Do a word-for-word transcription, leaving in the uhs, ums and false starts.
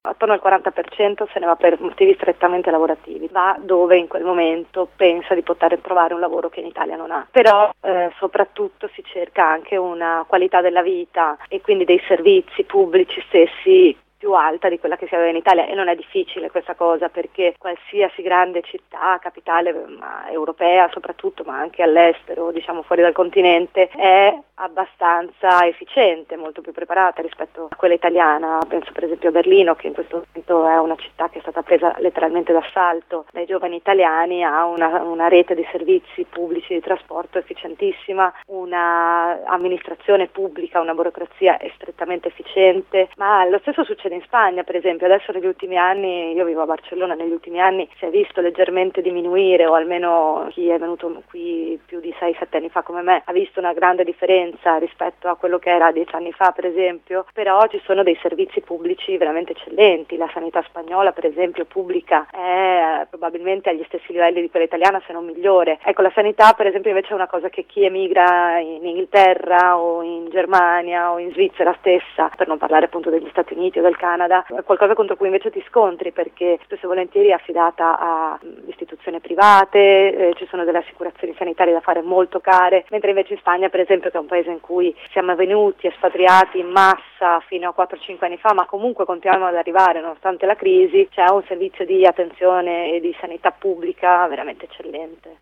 attorno al quaranta per cento se ne va per motivi strettamente lavorativi, va dove in quel momento pensa di poter trovare un lavoro che in Italia non ha. Però eh, soprattutto si cerca anche una qualità della vita e quindi dei servizi pubblici stessi più alta di quella che si aveva in Italia, e non è difficile questa cosa, perché qualsiasi grande città, capitale ma europea soprattutto, ma anche all'estero, diciamo fuori dal continente, è abbastanza efficiente, molto più preparata rispetto a quella italiana. Penso per esempio a Berlino, che in questo momento è una città che è stata presa letteralmente d'assalto dai giovani italiani, ha una, una rete di servizi pubblici di trasporto efficientissima, una amministrazione pubblica, una burocrazia strettamente efficiente, ma lo stesso succede in Spagna, per esempio. Adesso negli ultimi anni, io vivo a Barcellona, negli ultimi anni si è visto leggermente diminuire, o almeno chi è venuto qui più di sei sette anni fa come me ha visto una grande differenza rispetto a quello che era dieci anni fa, per esempio, però ci sono dei servizi pubblici veramente eccellenti. La sanità spagnola, per esempio, pubblica è probabilmente agli stessi livelli di quella italiana, se non migliore. Ecco, la sanità, per esempio, invece è una cosa che chi emigra in Inghilterra o in Germania o in Svizzera stessa, per non parlare appunto degli Stati Uniti o del Canada, è qualcosa contro cui invece ti scontri, perché spesso e volentieri è affidata a istituzioni private, eh, ci sono delle assicurazioni sanitarie da fare molto care, mentre invece in Spagna, per esempio, che è un paese in cui siamo venuti espatriati in massa fino a quattro cinque anni fa, ma comunque continuiamo ad arrivare nonostante la crisi, c'è un servizio di attenzione e di sanità pubblica veramente eccellente.